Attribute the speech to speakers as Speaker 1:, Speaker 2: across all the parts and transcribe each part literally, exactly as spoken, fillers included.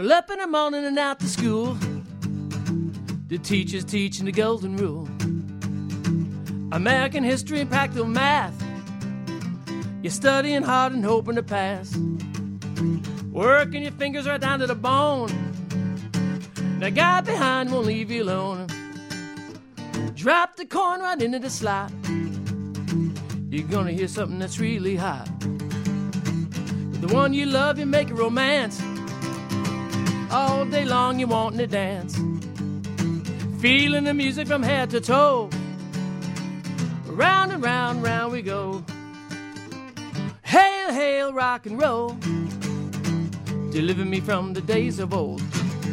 Speaker 1: Well, up in the morning and out to school, the teacher's teaching the golden rule. American history and practical math. You're studying hard and hoping to pass. Working your fingers right down to the bone. The guy behind won't leave you alone. Drop the coin right into the slot. You're gonna hear something that's really hot. With the one you love, you make a romance. All day long you wanting to dance. Feeling the music from head to toe. Round and round, round we go. Hail, hail, rock and roll. Deliver me from the days of old.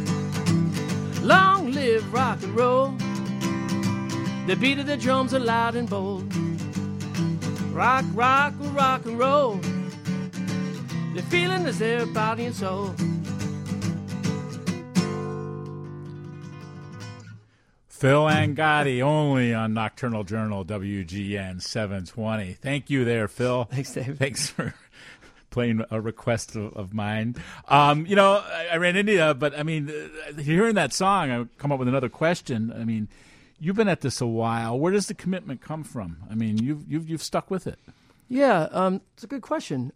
Speaker 1: Long live rock and roll. The beat of the drums are loud and bold. Rock, rock, rock and roll. The feeling is their body and soul.
Speaker 2: Phil Angotti, only on Nocturnal Journal, W G N seven twenty. Thank you there, Phil.
Speaker 1: Thanks, Dave.
Speaker 2: Thanks for playing a request of, of mine. Um, you know, I, I ran into you, but, I mean, uh, hearing that song, I come up with another question. I mean, you've been at this a while. Where does the commitment come from? I mean, you've you've, you've stuck with it.
Speaker 1: Yeah, um, it's a good question.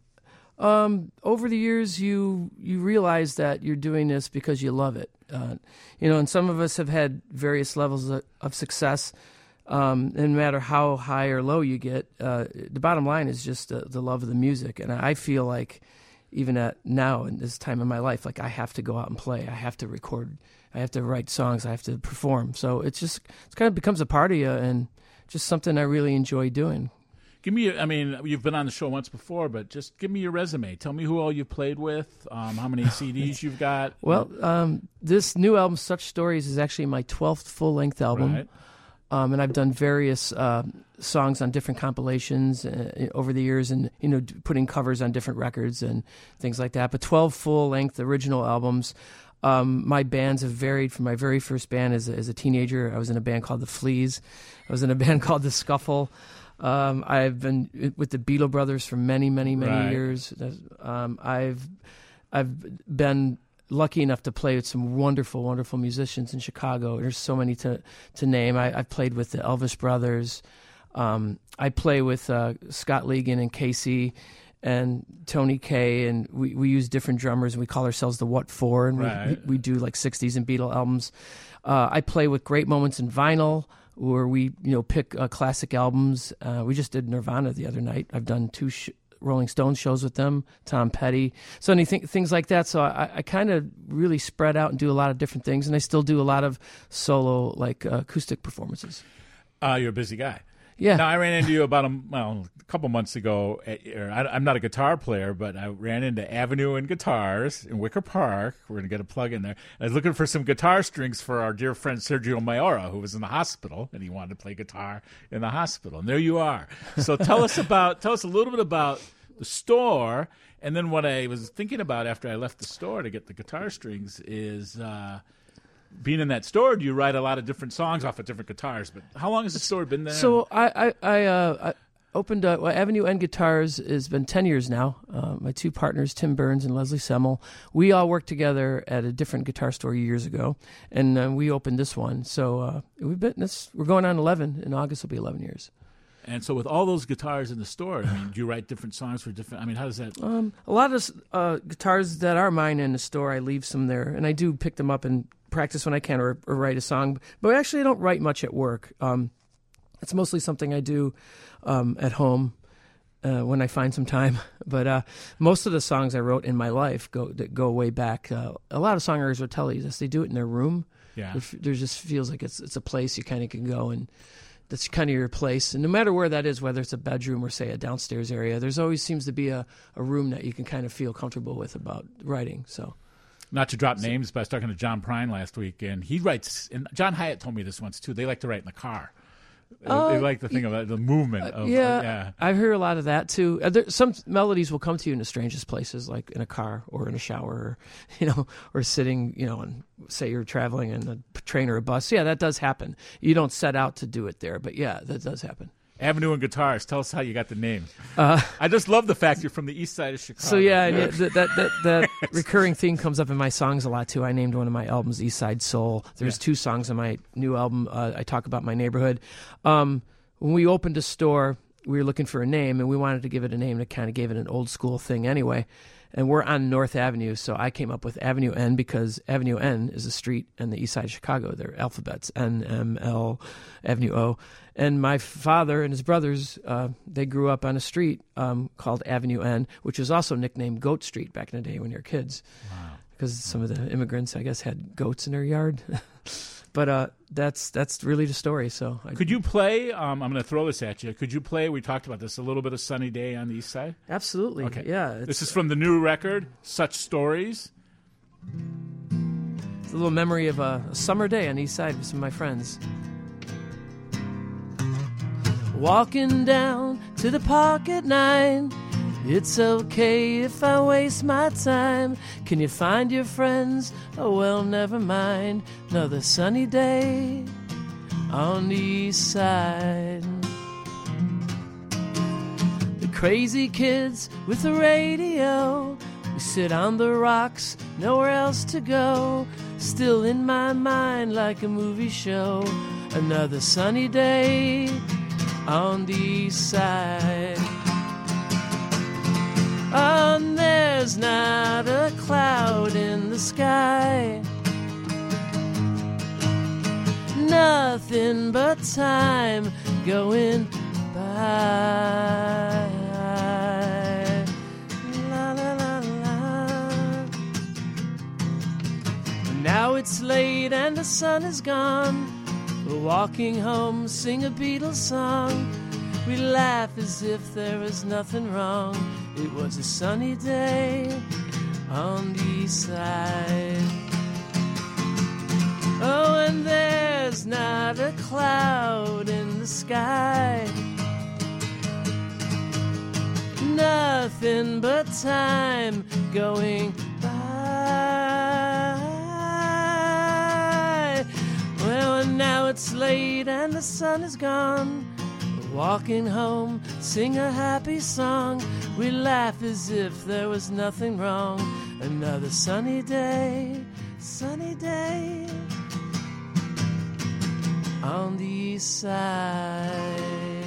Speaker 1: Um, over the years, you you realize that you're doing this because you love it. Uh, you know, and some of us have had various levels of, of success. Um, and no matter how high or low you get, uh, the bottom line is just uh, the love of the music. And I feel like even at now in this time in my life, like I have to go out and play. I have to record. I have to write songs. I have to perform. So it's just it kind of becomes a part of you and just something I really enjoy doing.
Speaker 2: Give me, I mean, you've been on the show once before, but just give me your resume. Tell me who all you played with, um, how many C Ds you've got.
Speaker 1: Well, um, this new album, Such Stories, is actually my twelfth full-length album.
Speaker 2: Right.
Speaker 1: Um, and I've done various uh, songs on different compilations uh, over the years and, you know, putting covers on different records and things like that. But twelve full-length original albums. Um, my bands have varied from my very first band as a, as a teenager. I was in a band called The Fleas. I was in a band called The Scuffle. Um, I've been with the Beatle Brothers for many, many, many
Speaker 2: right.
Speaker 1: years. Um, I've I've been lucky enough to play with some wonderful, wonderful musicians in Chicago. There's so many to to name. I, I've played with the Elvis Brothers. Um, I play with uh, Scott Ligon and Casey and Tony Kaye, and we, we use different drummers, and we call ourselves the What For, and
Speaker 2: right.
Speaker 1: we, we, we do like sixties and Beatle albums. Uh, I play with Great Moments in Vinyl, where we, you know, pick uh, classic albums. Uh, we just did Nirvana the other night. I've done two sh- Rolling Stones shows with them, Tom Petty. So anything, things like that. So I, I kind of really spread out and do a lot of different things, and I still do a lot of solo, like, uh, acoustic performances.
Speaker 2: Uh, you're a busy guy.
Speaker 1: Yeah.
Speaker 2: Now, I ran into you about a, well, a couple months ago. At, or I, I'm not a guitar player, but I ran into Avenue and Guitars in Wicker Park. We're going to get a plug in there. I was looking for some guitar strings for our dear friend Sergio Mayora, who was in the hospital, and he wanted to play guitar in the hospital. And there you are. So tell us about, tell us a little bit about the store. And then what I was thinking about after I left the store to get the guitar strings is uh, being in that store. Do you write a lot of different songs off of different guitars? But how long has the store been there?
Speaker 1: So I I, I, uh, I opened uh, well, Avenue and Guitars has been ten years now. Uh, my two partners, Tim Burns and Leslie Semmel, we all worked together at a different guitar store years ago, and uh, we opened this one. So uh, we've been this. We're going on eleven. In August will be eleven years.
Speaker 2: And so with all those guitars in the store, I mean, do you write different songs for different, I mean, how does that?
Speaker 1: Um, a lot of uh, guitars that are mine in the store, I leave some there, and I do pick them up and practice when I can or, or write a song. But actually, I don't write much at work. Um, it's mostly something I do um, at home uh, when I find some time. But uh, most of the songs I wrote in my life go that go way back. Uh, a lot of songwriters will tell you this. They do it in their room.
Speaker 2: Yeah.
Speaker 1: There just feels like it's it's a place you kind of can go and that's kind of your place. And no matter where that is, whether it's a bedroom or, say, a downstairs area, there's always seems to be a, a room that you can kind of feel comfortable with about writing. So,
Speaker 2: not to drop so, names, but I was talking to John Prine last week, and he writes, and John Hyatt told me this once, too. They like to write in the car. Uh, they like to think of the movement. Of,
Speaker 1: yeah,
Speaker 2: uh, yeah,
Speaker 1: I hear a lot of that, too. Uh, there, some melodies will come to you in the strangest places, like in a car or in a shower, or, you know, or sitting, you know, and say you're traveling in a train or a bus. Yeah, that does happen. You don't set out to do it there, but yeah, that does happen.
Speaker 2: Avenue and Guitars. Tell us how you got the name.
Speaker 1: Uh,
Speaker 2: I just love the fact you're from the east side of Chicago.
Speaker 1: So yeah, and that that that, that recurring theme comes up in my songs a lot too. I named one of my albums East Side Soul. There's yeah. two songs on my new album. Uh, I talk about my neighborhood. Um, when we opened a store, we were looking for a name, and we wanted to give it a name that kind of gave it an old school thing anyway. And we're on North Avenue, so I came up with Avenue N because Avenue N is a street in the east side of Chicago. They're alphabets, N, M, L, Avenue O. And my father and his brothers, uh, they grew up on a street um, called Avenue N, which was also nicknamed Goat Street back in the day when they were kids.
Speaker 2: Wow.
Speaker 1: Because some of the immigrants, I guess, had goats in their yard. But uh, that's that's really the story. So I,
Speaker 2: could you play? Um, I'm going to throw this at you. Could you play? We talked about this a little bit of Sunny Day on the East Side.
Speaker 1: Absolutely.
Speaker 2: Okay.
Speaker 1: Yeah.
Speaker 2: This is from the new record, Such Stories.
Speaker 1: It's a little memory of a, a summer day on the East Side with some of my friends. Walking down to the park at nine. It's okay if I waste my time. Can you find your friends? Oh, well, never mind. Another sunny day on the east side. The crazy kids with the radio. We sit on the rocks, nowhere else to go. Still in my mind like a movie show. Another sunny day on the east side. And there's not a cloud in the sky. Nothing but time going by. La, la, la, la. Now it's late and the sun is gone. We're walking home, sing a Beatles song. We laugh as if there was nothing wrong. It was a sunny day on the east side. Oh, and there's not a cloud in the sky. Nothing but time going by. Well, and now it's late and the sun is gone. We're walking home, sing a happy song. We laugh as if there was nothing wrong. Another sunny day, sunny day on the east side.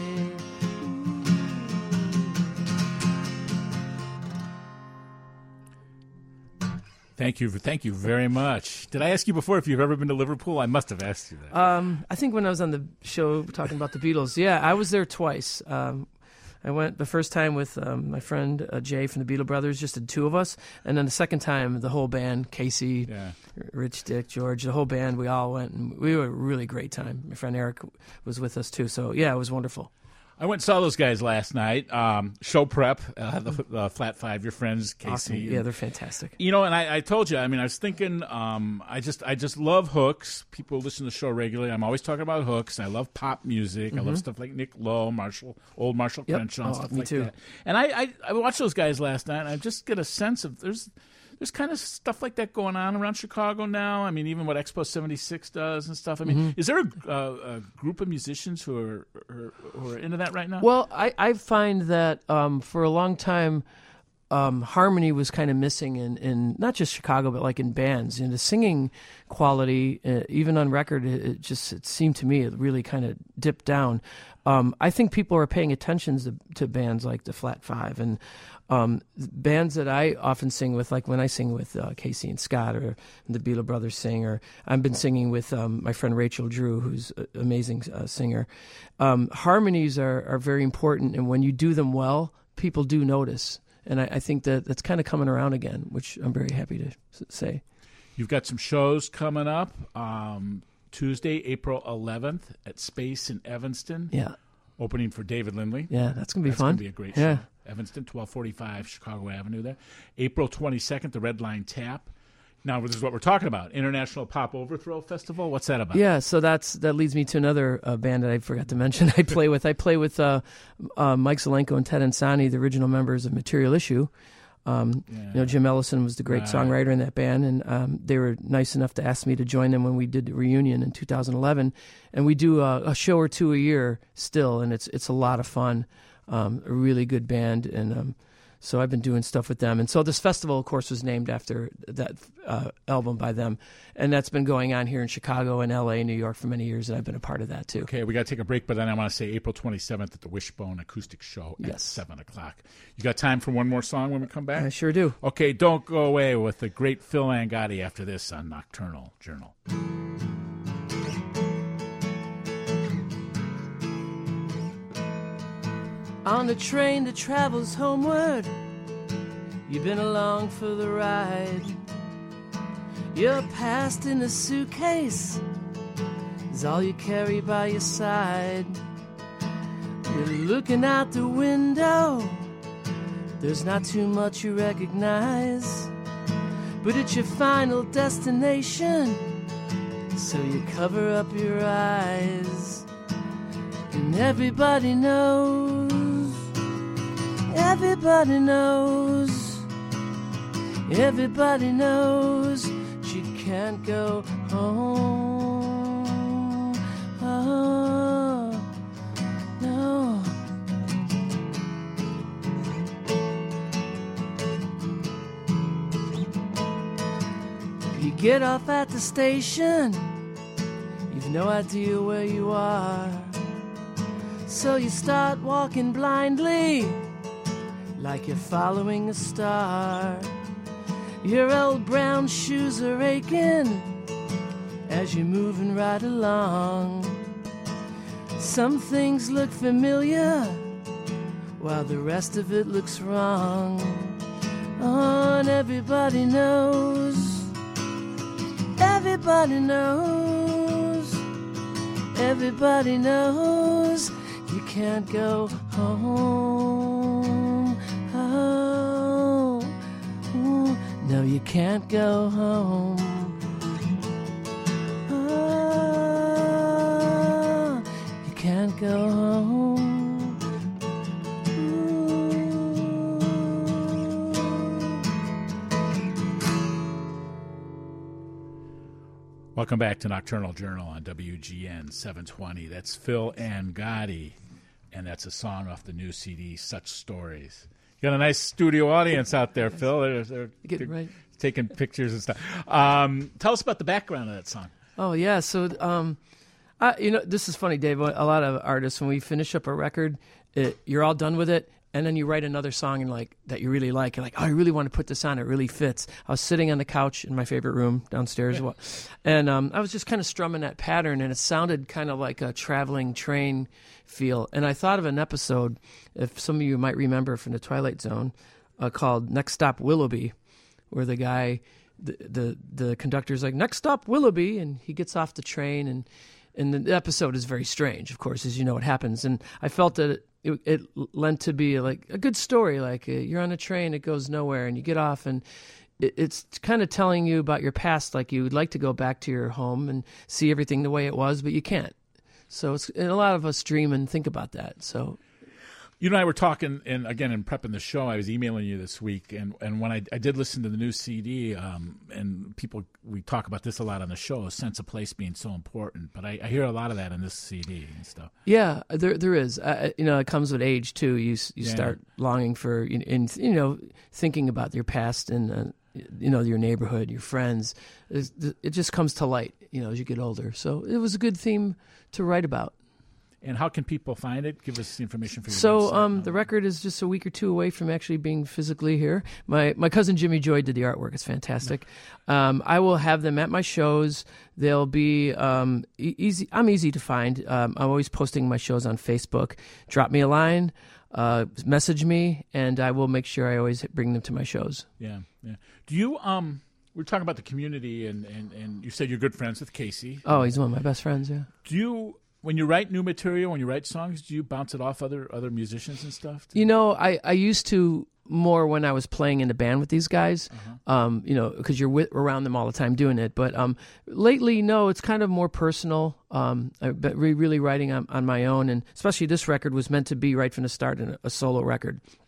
Speaker 2: Thank you, thank you very much. Did I ask you before if you've ever been to Liverpool? I must have asked you that.
Speaker 1: Um, I think when I was on the show talking about the Beatles, yeah, I was there twice. Um, I went the first time with um, my friend uh, Jay from the Beatle Brothers, just the two of us. And then the second time, the whole band, Casey, yeah. Rich, Dick, George, the whole band, we all went. And we were a really great time. My friend Eric was with us, too. So, yeah, it was wonderful.
Speaker 2: I went and saw those guys last night. Um, show prep, uh, the uh, Flat Five, your friends, Casey.
Speaker 1: Awesome. Yeah, they're fantastic.
Speaker 2: You know, and I, I told you, I mean, I was thinking, um, I just I just love hooks. People listen to the show regularly. I'm always talking about hooks. I love pop music. Mm-hmm. I love stuff like Nick Lowe, Marshall, old Marshall
Speaker 1: yep.
Speaker 2: Crenshaw,
Speaker 1: oh,
Speaker 2: stuff
Speaker 1: me
Speaker 2: like
Speaker 1: too.
Speaker 2: that. And I, I, I watched those guys last night, and I just get a sense of there's there's kind of stuff like that going on around Chicago now. I mean, even what Expo seventy-six does and stuff. I mean, mm-hmm. is there a, uh, a group of musicians who are, are who are into that right now?
Speaker 1: Well, I, I find that um, for a long time, um, harmony was kind of missing in, in not just Chicago, but like in bands. And the singing quality, uh, even on record, it, it just it seemed to me it really kind of dipped down. Um, I think people are paying attention to, to bands like the Flat Five and um, bands that I often sing with, like when I sing with uh, Casey and Scott or the Beatle Brothers sing, or I've been singing with um, my friend Rachel Drew, who's an amazing uh, singer. Um, harmonies are, are very important, and when you do them well, people do notice. And I, I think that that's kind of coming around again, which I'm very happy to say.
Speaker 2: You've got some shows coming up. Um, Tuesday, April eleventh at Space in Evanston.
Speaker 1: Yeah.
Speaker 2: Opening for David Lindley.
Speaker 1: Yeah, that's going to be
Speaker 2: that's
Speaker 1: fun.
Speaker 2: That's going to be a great
Speaker 1: yeah.
Speaker 2: show. Evanston, twelve forty-five Chicago Avenue there. April twenty-second, the Red Line Tap. Now, this is what we're talking about, International Pop Overthrow Festival. What's that about?
Speaker 1: Yeah, so that's that leads me to another uh, band that I forgot to mention I play with. I play with uh, uh, Mike Zelenko and Ted Ansani, the original members of Material Issue. Um,
Speaker 2: Yeah.
Speaker 1: You know, Jim Ellison was the great
Speaker 2: Right.
Speaker 1: songwriter in that band, and um, they were nice enough to ask me to join them when we did the reunion in two thousand eleven. And we do a, a show or two a year still, and it's it's a lot of fun. Um, a really good band, and um, so I've been doing stuff with them. And so this festival, of course, was named after that uh, album by them, and that's been going on here in Chicago and L A and New York for many years, and I've been a part of that too.
Speaker 2: Okay, we got to take a break, but then I want to say April twenty-seventh at the Wishbone Acoustic Show at
Speaker 1: Yes.
Speaker 2: seven o'clock. You got time for one more song when we come back?
Speaker 1: I sure do.
Speaker 2: Okay, don't go away with the great Phil Angotti after this on Nocturnal Journal.
Speaker 1: On the train that travels homeward, you've been along for the ride. Your past in a suitcase is all you carry by your side. You're looking out the window, there's not too much you recognize, but it's your final destination, so you cover up your eyes. And everybody knows, everybody knows, everybody knows you can't go home. Oh, no. You get off at the station, you've no idea where you are. So you start walking blindly, like you're following a star. Your old brown shoes are aching as you're moving right along. Some things look familiar while the rest of it looks wrong. Oh, and everybody knows, everybody knows, everybody knows you can't go home. Oh, ooh, no, you can't go home. Oh, you can't go home. Ooh.
Speaker 2: Welcome back to Nocturnal Journal on W G N seven twenty. That's Phil Angotti, and that's a song off the new C D, Such Stories. You got a nice studio audience out there, Phil. They're, they're,
Speaker 1: Getting
Speaker 2: they're
Speaker 1: right.
Speaker 2: taking pictures and stuff. Um, tell us about the background of that song.
Speaker 1: Oh yeah, so um, I, you know, this is funny, Dave. A lot of artists, when we finish up a record, it, you're all done with it, and then you write another song and like that you really like. You're like, oh, I really want to put this on. It really fits. I was sitting on the couch in my favorite room downstairs, yeah. and um, I was just kind of strumming that pattern, and it sounded kind of like a traveling train feel. And I thought of an episode, if some of you might remember from the Twilight Zone, uh, called Next Stop Willoughby, where the guy, the, the the conductor's like, next stop Willoughby, and he gets off the train, and and the episode is very strange, of course, as you know what happens. And I felt that it, it lent to be like a good story, like uh, you're on a train, it goes nowhere, and you get off, and it, it's kind of telling you about your past, like you would like to go back to your home and see everything the way it was, but you can't. So it's, and a lot of us dream and think about that. So,
Speaker 2: you and I were talking, and again, in prepping the show, I was emailing you this week, and, and when I, I did listen to the new C D, um, and people, we talk about this a lot on the show, a sense of place being so important, but I, I hear a lot of that in this C D and stuff.
Speaker 1: Yeah, there there is. Uh, you know, it comes with age too. You you
Speaker 2: Yeah.
Speaker 1: start longing for, and you know, thinking about your past and uh, you know, your neighborhood, your friends. It's, it just comes to light, you know, as you get older. So it was a good theme to write about.
Speaker 2: And how can people find it? Give us the information for your
Speaker 1: So
Speaker 2: website.
Speaker 1: um, the record is just a week or two away from actually being physically here. My my cousin Jimmy Joy did the artwork. It's fantastic. Um, I will have them at my shows. They'll be um, e- easy. I'm easy to find. Um, I'm always posting my shows on Facebook. Drop me a line, uh, message me, and I will make sure I always bring them to my shows.
Speaker 2: Yeah, yeah. Do you, um, we're talking about the community, and, and, and you said you're good friends with Casey.
Speaker 1: Oh, he's one of my best friends, yeah.
Speaker 2: Do you, when you write new material, when you write songs, do you bounce it off other other musicians and stuff?
Speaker 1: You know, I, I used to more when I was playing in the band with these guys,
Speaker 2: Uh-huh.
Speaker 1: um, you know, because you're with, around them all the time doing it. But um, lately, no, it's kind of more personal. Um, I've been re- really writing on, on my own, and especially this record was meant to be right from the start a, a solo record.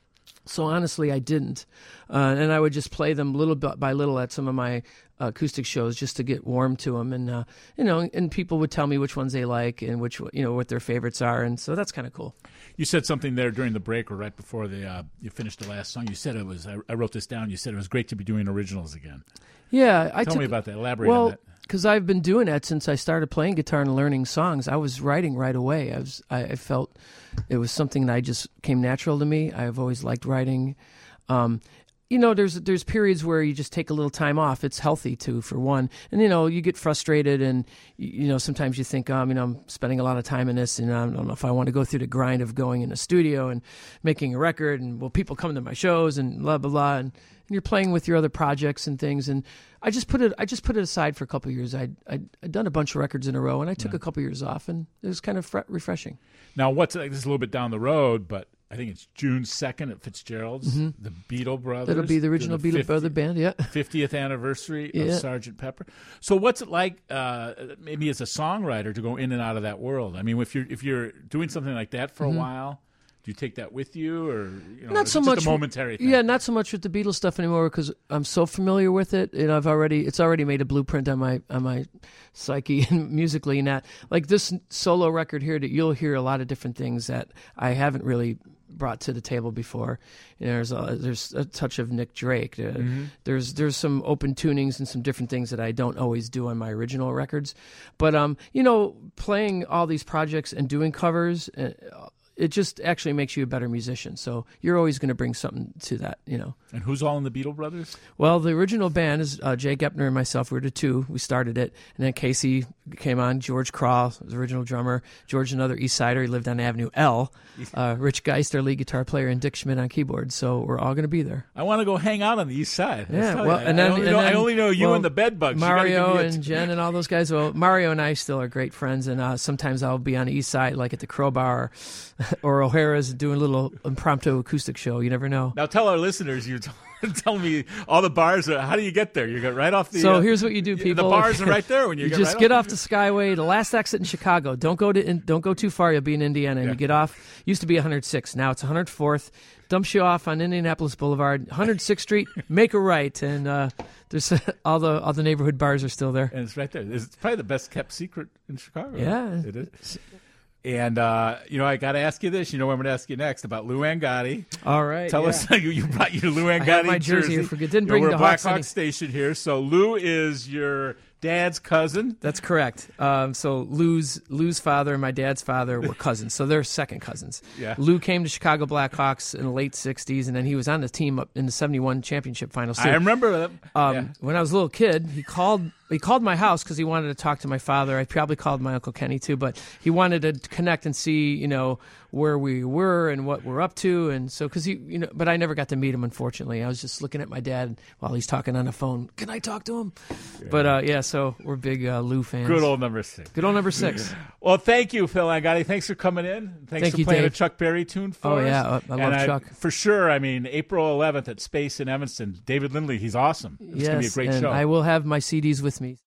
Speaker 1: So honestly, I didn't, uh, and I would just play them little bit by little at some of my uh, acoustic shows just to get warm to them, and uh, you know, and people would tell me which ones they like and which you know what their favorites are, and so that's kind of cool.
Speaker 2: You said something there during the break or right before the uh, you finished the last song. You said it was. I, I wrote this down. You said it was great to be doing originals again.
Speaker 1: Yeah, I
Speaker 2: tell
Speaker 1: took,
Speaker 2: me about that. Elaborate
Speaker 1: well,
Speaker 2: on that.
Speaker 1: Because I've been doing that since I started playing guitar and learning songs. I was writing right away. I was. I, I felt it was something that I just came natural to me. I've always liked writing. Um, you know, there's there's periods where you just take a little time off. It's healthy too, for one. And you know, you get frustrated, and you know, sometimes you think, um, you know, I'm spending a lot of time in this, and I don't know if I want to go through the grind of going in a studio and making a record, and will people come to my shows, and blah blah blah, and, and you're playing with your other projects and things. And I just put it, I just put it aside for a couple of years. I'd, I'd I'd done a bunch of records in a row, and I took
Speaker 2: yeah.
Speaker 1: a couple of years off, and it was kind of fre- refreshing.
Speaker 2: Now, what's this is a little bit down the road, but I think it's June second at Fitzgerald's,
Speaker 1: mm-hmm.
Speaker 2: the Beatle Brothers.
Speaker 1: That'll be the original
Speaker 2: the
Speaker 1: Beatle Brother band, yeah.
Speaker 2: fiftieth anniversary
Speaker 1: yeah.
Speaker 2: of Sergeant Pepper. So what's it like, uh, maybe as a songwriter, to go in and out of that world? I mean, if you're if you're doing something like that for
Speaker 1: mm-hmm.
Speaker 2: a while, do you take that with you, or you know,
Speaker 1: not so
Speaker 2: just
Speaker 1: much
Speaker 2: a momentary thing?
Speaker 1: Yeah, not so much with the Beatles stuff anymore because I'm so familiar with it, and I've already it's already made a blueprint on my on my psyche and musically, and that like this solo record here, that you'll hear a lot of different things that I haven't really brought to the table before. You know, there's a, there's a touch of Nick Drake. Uh,
Speaker 2: mm-hmm. There's
Speaker 1: there's some open tunings and some different things that I don't always do on my original records. But um, you know, playing all these projects and doing covers, uh, it just actually makes you a better musician. So you're always going to bring something to that, you know.
Speaker 2: And who's all in the Beatle Brothers?
Speaker 1: Well, the original band is uh, Jay Gepner and myself. We were the two. We started it. And then Casey came on. George Crawl was the original drummer. George, another East Sider. He lived on Avenue L. Uh, Rich Geist, our lead guitar player, and Dick Schmidt on keyboard. So we're all going to be there.
Speaker 2: I want to go hang out on the East Side.
Speaker 1: Yeah, well, and then,
Speaker 2: I, only
Speaker 1: and
Speaker 2: know,
Speaker 1: then,
Speaker 2: I only know you
Speaker 1: well,
Speaker 2: and the Bedbugs.
Speaker 1: Mario and t- Jen and all those guys. Well, Mario and I still are great friends, and uh, sometimes I'll be on the East Side, like at the Crowbar or O'Hara's, doing a little impromptu acoustic show. You never know.
Speaker 2: Now tell our listeners, you're t- telling me all the bars are, how do you get there? You get right off the...
Speaker 1: So
Speaker 2: uh,
Speaker 1: here's what you do, people.
Speaker 2: The bars are right there when you,
Speaker 1: you
Speaker 2: get
Speaker 1: just
Speaker 2: right
Speaker 1: get
Speaker 2: off.
Speaker 1: off the Skyway, the last exit in Chicago. Don't go to in, don't go too far. You'll be in Indiana, and
Speaker 2: yeah.
Speaker 1: you get off. Used to be one hundred sixth. Now it's one hundred fourth. Dumps you off on Indianapolis Boulevard, one hundred sixth Street. Make a right, and uh, there's all the all the neighborhood bars are still there.
Speaker 2: And it's right there. It's probably the best kept secret in Chicago.
Speaker 1: Yeah,
Speaker 2: it is. And, uh, you know, I got to ask you this. You know what I'm going to ask you next about Lou Angotti.
Speaker 1: All right.
Speaker 2: Tell
Speaker 1: yeah.
Speaker 2: us, you, you brought your Lou Angotti
Speaker 1: I have my jersey.
Speaker 2: jersey.
Speaker 1: I forget. Didn't
Speaker 2: You know,
Speaker 1: bring
Speaker 2: we're
Speaker 1: the
Speaker 2: Black
Speaker 1: Hawks
Speaker 2: Hawk
Speaker 1: any-
Speaker 2: Station here. So Lou is your dad's cousin.
Speaker 1: That's correct. Um, so Lou's Lou's father and my dad's father were cousins. So they're second cousins.
Speaker 2: Yeah.
Speaker 1: Lou came to Chicago Blackhawks in the late sixties, and then he was on the team up in the seventy-one championship finals too.
Speaker 2: I remember that.
Speaker 1: Um,
Speaker 2: yeah.
Speaker 1: When I was a little kid, he called he called my house because he wanted to talk to my father. I probably called my Uncle Kenny too, but he wanted to connect and see, you know, where we were and what we're up to. And so, because he, you know, but I never got to meet him, unfortunately. I was just looking at my dad while he's talking on the phone. Can I talk to him? Yeah. But uh, yeah, so we're big uh, Lou fans.
Speaker 2: Good old number six.
Speaker 1: Good old number six.
Speaker 2: Well, thank you, Phil Angotti. Thanks for coming in. Thanks
Speaker 1: Thank
Speaker 2: for
Speaker 1: you,
Speaker 2: playing
Speaker 1: Dave.
Speaker 2: a Chuck Berry tune for
Speaker 1: Oh,
Speaker 2: us.
Speaker 1: yeah, I, I love
Speaker 2: and
Speaker 1: Chuck.
Speaker 2: I, for sure, I mean, April eleventh at Space in Evanston. David Lindley, he's awesome. It's
Speaker 1: yes,
Speaker 2: going to be a great
Speaker 1: and
Speaker 2: show.
Speaker 1: I will have my C Ds with me.